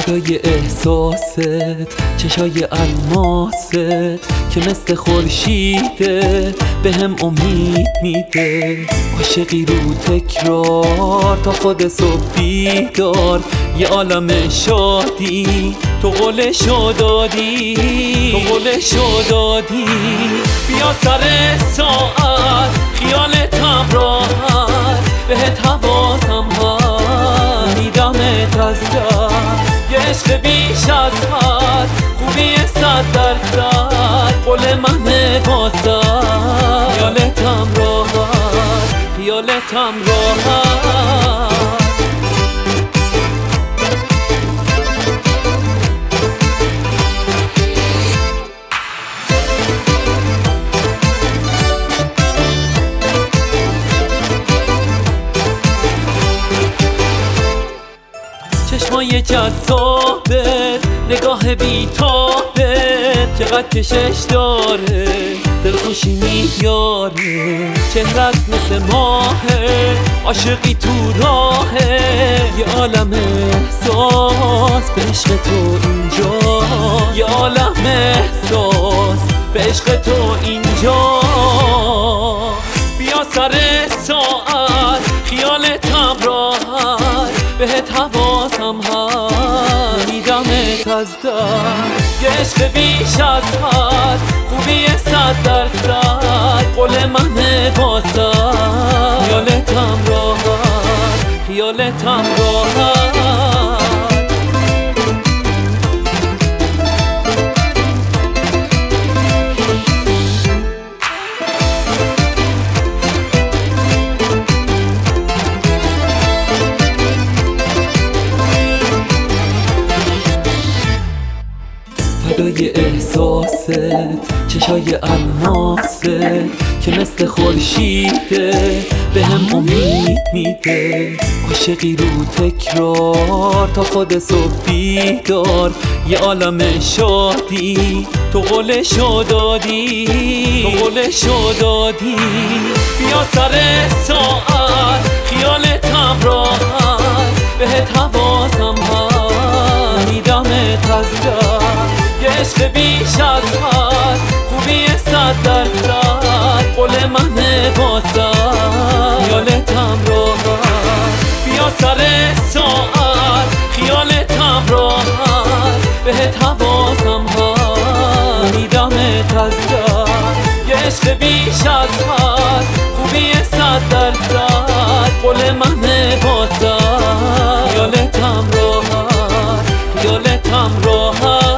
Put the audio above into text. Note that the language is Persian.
فدای احساست، چشای الماست که مثل خورشیده به هم امید میده. عاشقی رو تکرار تا خود صبح بیدار، یه عالم شادی تو قولشو دادی، تو قولشو دادی. بیا سر ساعت خیالتم راحت، بهت حواسم هست میدمت از دست. یه عشق بیش از حد، خوبی 100%، قول منه واسد. خیالتم راحت، خیالتم راحت. چشمای جذابت، نگاه بیتابت چقدر کشش داره، دلخوشی میاره. چهرت مثل ماهه، عاشقی تو راهه. یه عالم احساس به عشق تو اینجا، یه عالم احساس به عشق تو اینجا. بیا سر ساعت خیالتم راحت، بهت حواسم هست میدمت از دست. یه عشق بیش از حد، خوبی 100%، قول منه واسد. خیالتم راحت، خیالتم راحت. فدای احساست، چشای الماست که مثل خورشیده به هم امید میده. عاشقی رو تکرار تا خود صبح بیدار، یه عالم شادی تو قولشو دادی، تو قولشو دادی. بیا سر ساعت خیالتم راحت، بهت حواسم هست میدمت از دست. یه عشق بیش از حد، خوبی 100%، قول منه واسد. خیالتم راحت، بیا سر ساعت خیالتم راحت، بهت حواسم هست میدمت از دست. یه عشق بیش از حد، خوبی 100%، قول منه واسد. خیالتم راحت، خیالتم راحت.